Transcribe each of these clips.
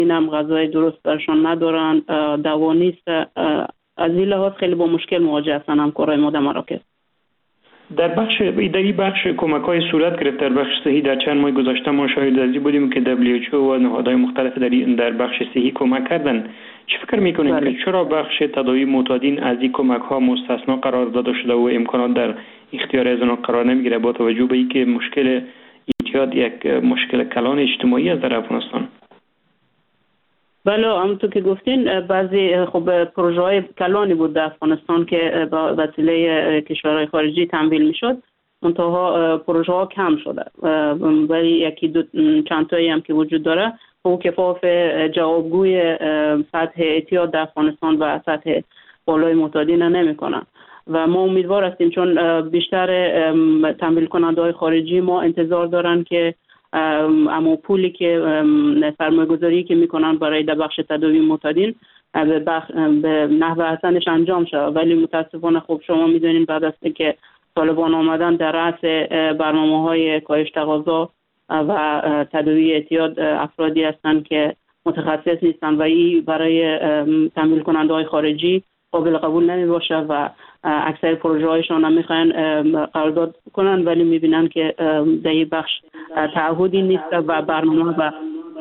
اینم غذای درست برشان ندارن، دوا نیست. از این لحاظ خیلی با مشکل مواجه هستن همکارای ما در مراکز. در این بخش کمک‌های صورت گرفت در بخش صحی. در چند ماه گذشته ما شاهد ازی بودیم که WHO و نهادهای مختلف در بخش صحی کمک کردن. چه فکر میکنید که چرا بخش تداوی معتادین از این کمک‌ها مستثنا قرار داده شده و امکانات در اختیار از آنها قرار نمیگیره، با توجه به اینکه مشکل اعتیاد یک مشکل کلان اجتماعی است در افغانستان؟ بله، همونطور که گفتین بعضی پروژه های کلانی بود در افغانستان که با وسیله کشورهای خارجی تمویل میشد، منتها پروژه ها کم شده، ولی یکی چند تایی هم که وجود داره او کفاف جوابگوی سطح اعتیاد در افغانستان و سطح بالای معتادین نمیکنن و ما امیدوار هستیم چون بیشتر تمویل کننده های خارجی ما انتظار دارن که اما پولی که سرمایه‌گذاری که میکنن برای در بخش تداوی معتادین به نحو احسنش انجام شود، ولی متاسفانه خب شما میدونین بعد از که طالبان آمدن در رأس برنامه‌های کاهش تقاضا و تداوی اعتیاد افرادی هستند که متخصص نیستن و این برای تمویل کننده های خارجی قابل قبول نمی باشه و اکثر پروژه هایشان هم میخواین قرارداد کنن ولی میبینن که در این بخش تعهدی نیست و برنامه و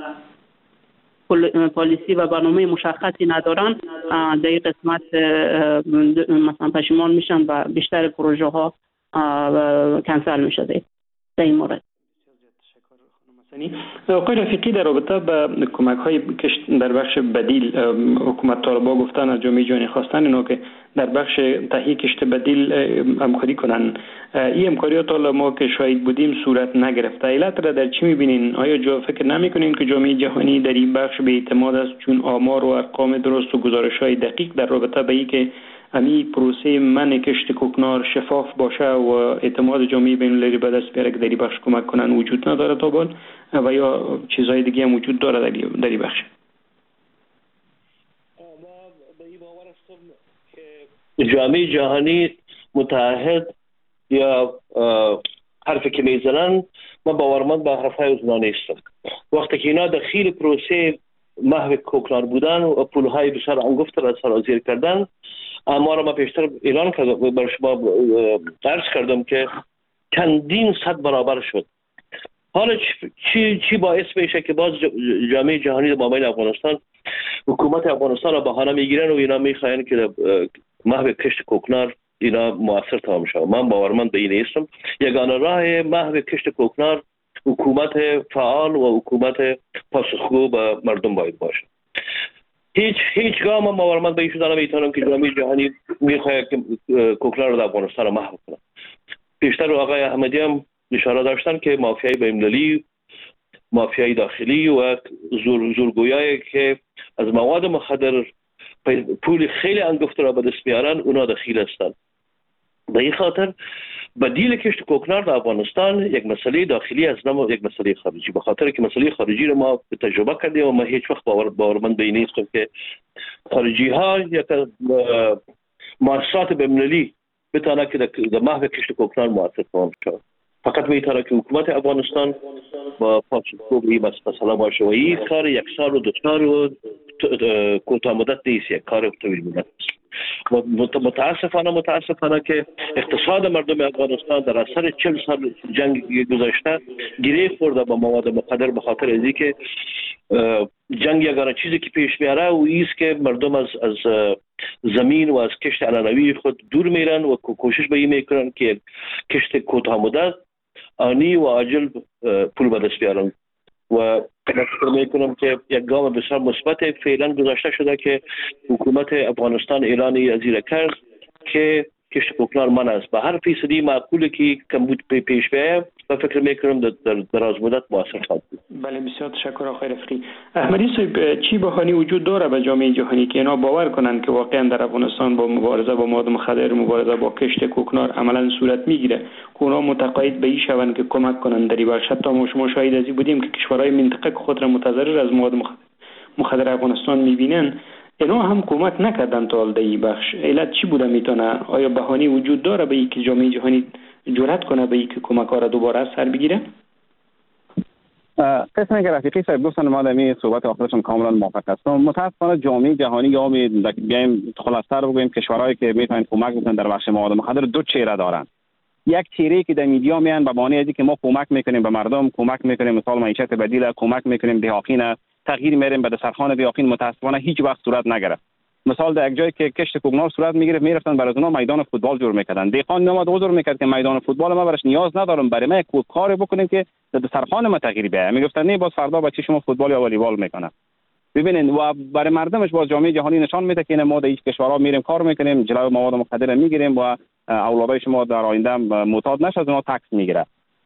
پالیسی و برنامه مشخصی ندارن. در این قسمت مثلا پشیمان میشن و بیشتر پروژه ها کنسل میشه در این مورد. آقای رفیقی، در رابطه به کمک های در بخش بدیل حکومت طالبان گفتن از جامعه جهانی خواستن اینا که در بخش تهیه کشت بدیل همکاری کنن. این همکاری تا ما که شاهد بودیم صورت نگرفته. علت را در چی میبینین؟ آیا فکر نمیکنین که جامعه جهانی در این بخش به اعتماد است چون آمار و ارقام درست و گزارش های دقیق در رابطه به اینکه امی پروسه منع کشت کوکنار شفاف باشه و اعتماد جامعه بین المللی به دست بیاره که در این بخش کمک کنن وجود نداره تا بال و یا چیزهای دیگه هم وجود داره در این بخش؟ ما به این باور هستم که جامعه جهانی متعهد یا حرفی که میزنن من باورمند به حرفهای اونا نیستم. وقتی که اینا داخل پروسه محو کوکنار بودن و پولهای بسیار انگفت را سرازیر کردن، اما را ما پیشتر اعلان کردم بر شما عرض کردم که چندین صد برابر شد. حالا چی باعث میشه که باز جامعه جهانی در مابین افغانستان حکومت افغانستان را بهانه میگیرن و اینا میخواین که محو کشت کوکنار اینا موثر تمام شود؟ من باورمند به این نیستم. یگانه راه محو کشت کوکنار حکومت فعال و حکومت پاسخگو به مردم باید باشه. هیچگاه من باورمند به این شده نمیتونم که جامعه جهانی میخواهد که کوکنار را در افغانستان را محو کنه. پیشتر آقای احمدی هم اشاره داشتن که مافیای بین‌المللی، مافیای داخلی و زورگویایی که از مواد مخدر پول خیلی انگفت را به دست میارن اونا دخیل هستند. به این خاطر بدیل کشت کوکنار در افغانستان یک مسئله داخلی است نه یک مسئله خارجی. به خاطر که مسئله خارجی رو ما تجربه کردیم و ما هیچ وقت باورمند به این نیستم که خارجی ها یک مؤسسات بین‌المللی بتونه که در محو کشت کوکنار موثر تمام شود. فقط میتونه که حکومت افغانستان با پاسخگو به این مسئله باشه و این کار یک سال و دو سال و کوتاه مدت نیست، یک کار طویل مدت. متاسفانه که اقتصاد مردم افغانستان در اثر 40 سال جنگ گذشته گره خورده با مواد مخدر به خاطر از اینکه جنگ یگانه چیزی که پیش میاره و ایست که مردم از زمین و از کشت علنوی خود دور میرن و کوشش به این میکنن که کشت کوتاه مدت آنی و عاجل پول به دست بیارن و فکر میکنم که یک گام بسیار مثبت فعلا گذاشته شده که حکومت افغانستان اعلان از این کرد که کشت کوکنار من است. به هر فیصدی معقوله که کمبود پیش بیاید و فکر میکنم در دراز مدت موثر خواهد بود. بله، بسیار تشکر آقای رفیقی. احمدی صاحب، چی بهانه وجود داره به جامعه جهانی که اینا باور کنن که واقعا در افغانستان با مبارزه با مواد مخدر، مبارزه با کشت کوکنار عملا صورت میگیره که اونا متقاعد به این شون که کمک کنن در این بخش؟ حتی ما شما شاهد ازی بودیم که کشورهای منطقه خود را متضرر از مواد مخدر افغانستان میبینن، اینا هم کمک نکردن تا حال در این بخش. علت چی بوده میتونه؟ آیا بهانه وجود داره به اینکه جامعه جهانی جرأت کنه به اینکه کمک ها را دوباره سر بگیره؟ قسمی که رفیقی صاحب گفتن ما در این صحبت آخرشون کاملا موافق هستم. متاسفانه جامعه جهانی یا بیایم خلاص‌تر بگویم کشورهایی که میتونن کمک بکنن در بخش مواد مخدر دو چهره دارن. یک چهره که در میدیا میان به بهانه اینکه ما کمک میکنیم به مردم، کمک میکنیم مثال معیشت بدیل، کمک میکنیم دهاقین، تغییر میاریم به دسترخوان دهاقین، متاسفانه هیچ وقت صورت نگرفت. مثال در یک جایی که کشت کوکنار صورت میگرفت میرفتن برای اونها میدان فوتبال جور میکردن. دهقان میومد عذر میکرد که میدان فوتبال ما برش نیاز ندارم، برای ما یک کار بکنیم که در دسترخوان ما تغییر بیاید. میگفتن نه باز فردا بچه شما فوتبال یا والیبال میکنه. ببینید و برای مردمش باز جامعه جهانی نشان میده که ما در این کشورها میریم کار میکنیم، جلوی مواد مخدر میگیریم و اولادای شما در آینده معتاد نشه از اونها تکس میگیره.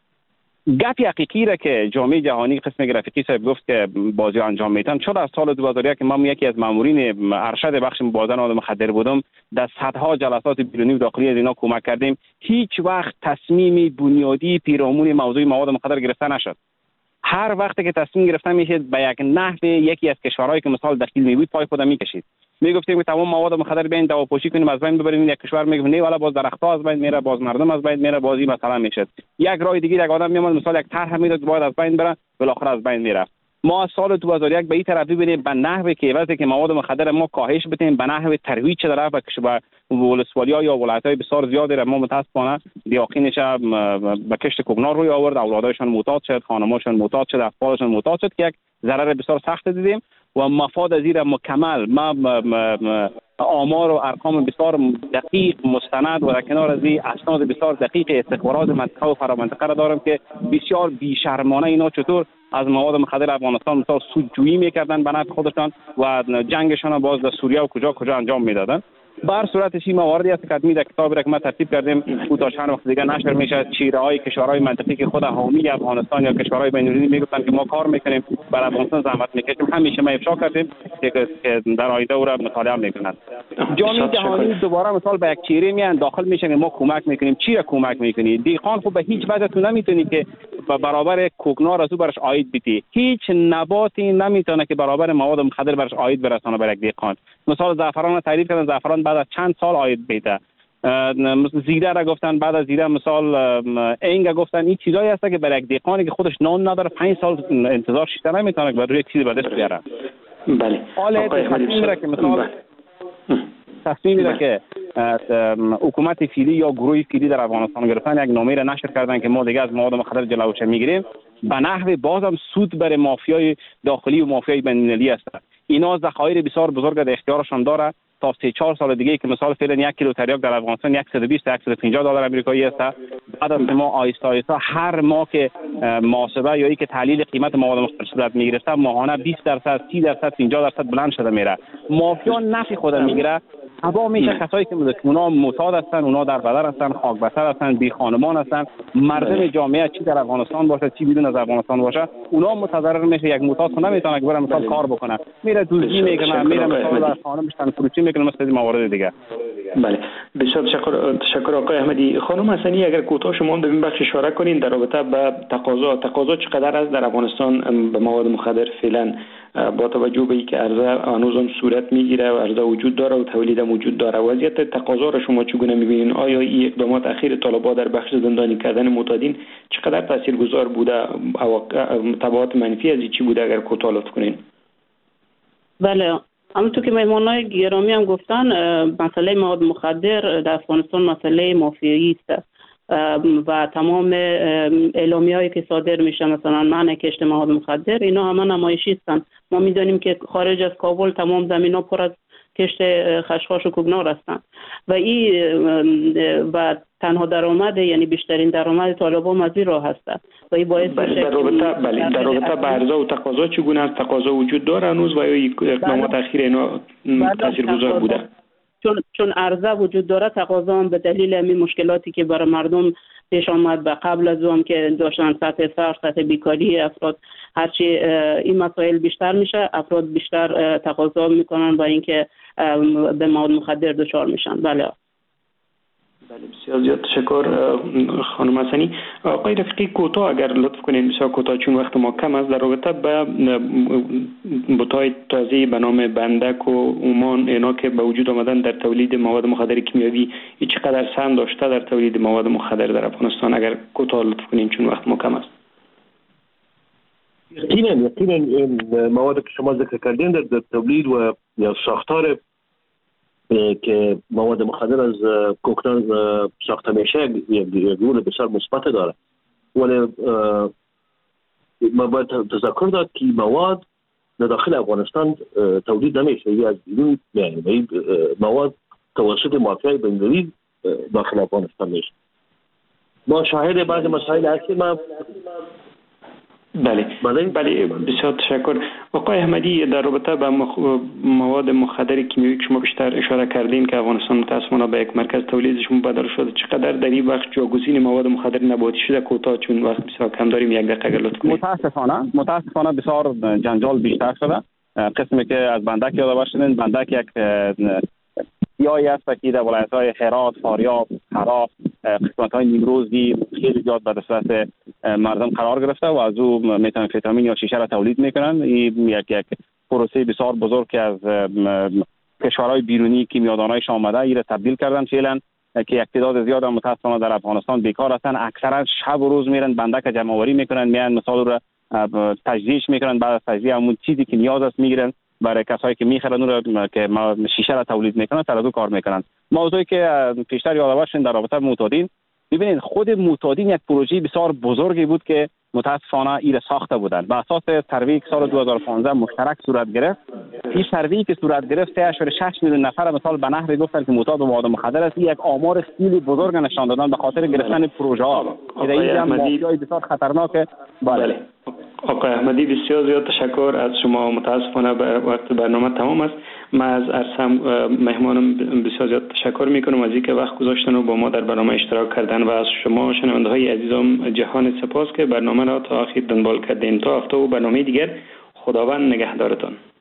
گپ حقیقی را که جامعه جهانی قسم رفیقی صاحب گفت که بازی انجام میدن، چون از سال 2001 که من یکی از مامورین ارشد بخش مبادله مواد مخدر بودم، در صدها جلسات بیرونی و داخلی از اینا کمک کردیم، هیچ وقت تصمیم بنیادی پیرامون موضوع مواد مخدر گرفته نشد. هر وقت که تصمیم گرفته میشه به یک نحو یکی از کشورهایی که مثال دخیل میبود پای خود میکشید. میگفتیم که تمام مواد مخدر بیاین دواپوشی کنیم از بین ببریم، یک کشور میگه نه والا باز درخت‌ها از بین میره، باز مردم از بین میره، بازی مثلا میشه. یک راه دیگه یک آدم میاد مثلا یک طرح میداد باید از بین بره، بالاخره از بین میره. ما از سال 2001 به این طرف ببینیم به نحوی که وقتی که مواد مخدر ما کاهش بدیم، به نحوی ترویج طرف به ولسوالی‌ها یا ولایت‌های بسیار زیادی را ما متاسفانه دیاقینش به کشت کوکنار روی آورد، اولادایشان معتاد شد، خانماشون معتاد شد، اطفالشون معتاد شد که یک ضرر بسیار سخت دیدیم و مفاد از این مکمل ما آمار و ارقام بسیار دقیق مستند و در کنار از این اسناد بسیار دقیق استخبارات منطقه و فرامنطقه را دارم که بسیار بیشرمانه اینا چطور از مواد مخدر افغانستان مثلا سودجویی میکردن به نفع خودشان و جنگشان باز در سوریه و کجا انجام میدادن. بر صورتش این مواردی است که در کتابی را که ما ترتیب کردیم کوتاه چند وقت دیگه نشر میشه. چهره‌های کشورهای منطقه‌ای که خود حامی افغانستان یا کشورهای بین‌المللی میگفتن که ما کار میکنیم برای افغانستان زحمت میکشیم، همیشه ما افشا کردیم که در آینده او را مطالعه میکنند. جامعه جهانی دوباره مثال به یک چهره میان داخل میشن که ما کمک میکنیم. چی را کمک میکنی؟ دیقان خب به هیچ وجه تو نمیتونی که به برابر کوکنار از او برش عاید بدی. هیچ نباتی نمیتونه که برابر مواد مخدر برش عاید برسانه بر یک دیقان. مثال زعفران تعریف کردن، زعفران بعد از چند سال عاید بده. زیره را گفتن، بعد از زیره مثال اینگ گفتن. این چیزایی هست که برای یک دیقانی که خودش نان نداره 5 سال انتظار شیشته نمیتونه که برای یک چیزی به دست بیاره. بله. تصمیم میره که حکومت فعلی یا گروه فعلی در افغانستان گرفتن، یک نامه را نشر کردن که ما دیگه از مواد مخدر جلوش میگیریم، به نحو بازم سود برای مافیای داخلی و مافیای بین‌المللی است. اینا ذخایر بسیار بزرگ در اختیارشان داره. تا 3-4 سال دیگه که مثال فعلا 1 کیلو تریاک در افغانستان 120 تا 150 دلار آمریکایی است. بعد از ما آیسته هر ماه که محاسبه یا که تحلیل قیمت مواد مخدر صورت میگرفته، ماهانه 20%، 30%، 50% بلند شده میره. مافیا نفع خود میگیره. هوا میشه کسایی که اونا معتاد هستن، اونا در بدر هستن، خاک بستر هستن، بی خانمان هستن. مردم جامعه چی در افغانستان باشه چی بیرون از افغانستان باشه، اونا متضرر میشه. یک معتاد نمیتونه که بره مثلا کار بکنه، میره دوزی میکنه، میره مثلا خانمش تن فروشی میکنه، مثل موارد دیگه. بله، بسیار تشکر آقای احمدی. خانم حسنی اگر کوتاه شما در این بخش اشاره کنین در رابطه با تقاضا چقدر است در افغانستان به مواد مخدر فعلا، با توجه به اینکه عرضه هنوز صورت میگیره و عرضه وجود داره و تولید موجود داره، وضعیت تقاضا را شما چگونه میبینین؟ آیا این اقدامات اخیر طالبان در بخش زندانی کردن معتادین چقدر تاثیرگذار بوده؟ تبعات منفی از چی بوده اگر کوتاه لطف کنین؟ بله، همونطور که مهمانای گرامی هم گفتن، مسئله مواد مخدر در افغانستان مسئله مافیایی است و تمام اعلامیه‌هایی که صادر میشه مثلا منع کشت مواد مخدر، اینا همه نمایشی هستند. ما میدانیم که خارج از کابل تمام زمینا پر از کشت خشخاش و کوکنار هستند و این و تنها درآمد، یعنی بیشترین درآمد طالبان از این راه هست و این باعث میشه در رابطه با عرضه و تقاضا چگونه است؟ تقاضا وجود داره هنوز و یا اقدامات اخیر اینا تاثیرگذار بوده؟ چون عرضه وجود داره، تقاضا هم به دلیل همین مشکلاتی که برای مردم پیش آمد به قبل از اون که داشتن سطح فقر، سطح بیکاری افراد، هرچی این مسائل بیشتر میشه افراد بیشتر تقاضا میکنن با اینکه به مواد مخدر دچار میشن. بله بسیار زیاد تشکر خانم حسنی. آقای رفیقی کوتاه اگر لطف کنین، بسیار کوتاه چون وقت ما کم است، در رابطه به بوتای تازه به نام بندک و اومان اینا که به وجود آمدن در تولید مواد مخدر کیمیایی، چقدر سهم داشته در تولید مواد مخدر در افغانستان؟ اگر کوتاه لطف کنین چون وقت ما کم است. یقینا مواد که شما ذکر کردین در تولید و یا ساختار که مواد مخدر از کوکتان ساخته میشه یک رول بسیار مثبت داره، ولی ما باید تذکر داد که مواد در داخل افغانستان تولید نمیشه، یا از بیرون میاد. مواد توسط مافیای بنگالی داخل افغانستان میشه. ما شاهد بعض مسائل هستیم. بله بسیار تشکر. آقای احمدی، در رابطه با مواد مخدر کیمیایی که شما بیشتر اشاره کردین که افغانستان متاسفانه به یک مرکز تولیدش مبادله شده، چقدر در این وقت جاگزین مواد مخدر نباتی شده؟ کوتاه چون وقت بسیار کم داریم، یک دقیقه اگر لطف کنید. متاسفانه بسیار جنجال بیشتر شده. قسمی که از بندک یاد شدین، بندک یک سیاهی است که در ولایت‌های هرات، فاریاب، هرات، قسمت‌های نیمروزی خیلی زیاد به دسترس مردم قرار گرفته و از او متامفتامین یا شیشه را تولید میکنن. این یک پروسه بسیار بزرگ که از کشورهای بیرونی کیمیادانایش آمده این را تبدیل کردن فعلا، که یک تعداد زیاد متاسفانه در افغانستان بیکار هستند. اکثرا شب و روز میرن بندک جمع آوری میکنن، میان مثال را تجزیهش میکنن، بعد از تجزیه همون چیزی که نیاز است میگیرن برای کسایی که میخرن اون رو که شیشه را تولید میکنن سر از کار میکنن. موضوعی که پیشتر یادآور شدین در رابطه با معتادین، ببینید خود معتادین یک پروژه بسیار بزرگی بود که متاسفانه این ساخته بودن به اساس سروی که سال 2015 مشترک صورت گرفت. این سروی که صورت گرفت 3.6 میلیون نفر مثال به نهر گفتن که معتاد به مواد مخدر است. یک آمار خیلی بزرگ نشان دادن به خاطر گرفتن پروژه ها که این مافیای بسیار خطرناکه. بله آقای احمدی، بسیار زیاد تشکر از شما. متاسفانه وقت برنامه تمام است. من از ارسم مهمانم بسیار زیاد تشکر میکنم از اینکه وقت گذاشتن و با ما در برنامه اشتراک کردن و از شما شنونده های عزیزم جهان سپاس که برنامه را تا آخر دنبال کردین. تا هفته و برنامه دیگر، خداوند نگهدارتان.